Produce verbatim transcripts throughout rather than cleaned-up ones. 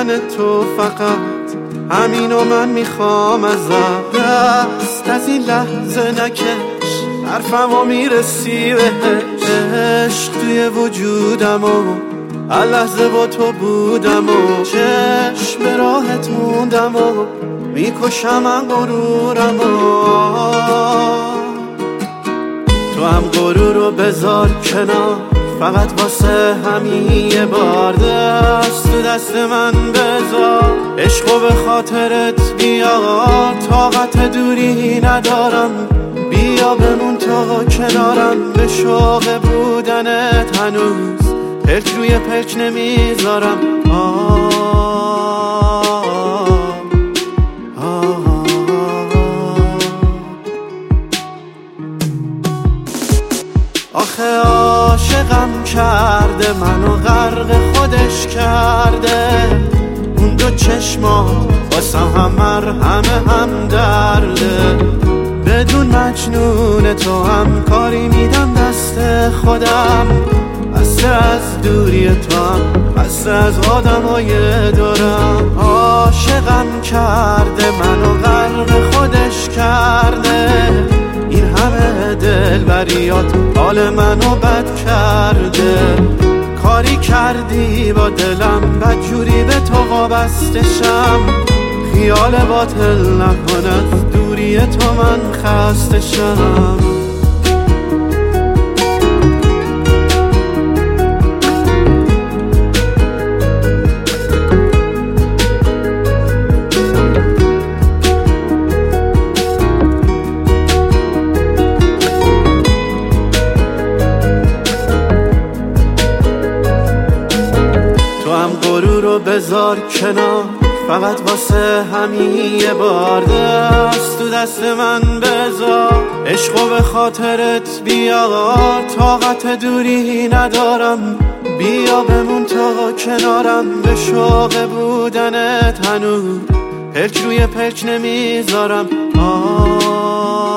بودن تو فقط همینو من میخوام ازت. دست از این لحظه نکش، حرفمو میرسی بهش. عشق توی وجودم و هر لحظه با تو بودم و چشم به راهت موندم و میکشم من غرورم و تو هم غرور رو بذار کنار، فقط واسه همین یه بار دست تو دست من بذار. عشقو به خاطرت بیار، طاقت دوری ندارم، بیا بمون تا کنارم. به شوق بودنت هنوز پلک روی پلک نمیذارم. آه آخه عاشقم کرده، منو غرق خودش کرده. اون دو چشمات واسه هم مرهم هم درده. بدون مجنون تو هم کاری میدم دست خودم. بسته از دوری تو هم، بسته از آدم های دورم. عاشقم کرده، منو غرق خودش کرده. این همه دلبریات حال منو بد کرده. کاری کردی با دلم، بدجوری به تو وابسته شم. خیال باطل نکنه، دوری تو من خسته شم. غرور رو بذار کنار، فقط واسه همین یه بار دست تو دست من بذار. عشقو به خاطرت بیار، طاقت دوری ندارم، بیا بمون تا کنارم. به شوق بودنت هنوز پلک روی پلک نمیذارم. آه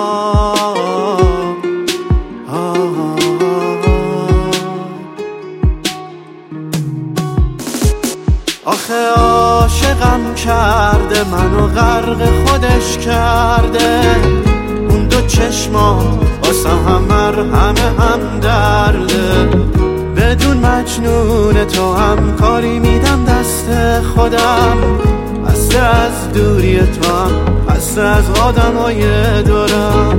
آخه عاشقم کرده، منو غرق خودش کرده. اون دو چشمات واسه هم مرهم هم درده. بدون مجنون تو هم کاری میدم دست خودم. بسته از دوری تو هم، بسته از آدم های دورم.